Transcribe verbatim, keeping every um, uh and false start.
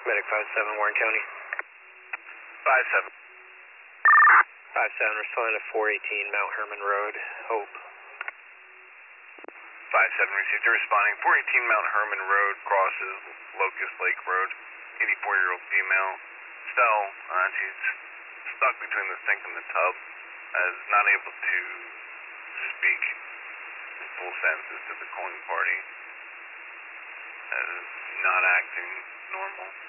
Medic five seven, Warren County. five seven. five seven, responding to four eighteen Mount Herman Road, Hope. five seven received. You're responding. four eighteen Mount Herman Road crosses Locust Lake Road. eighty-four-year-old female. Stell, uh, she's stuck between the sink and the tub, as not able to speak in full senses to the calling party, as not acting normal.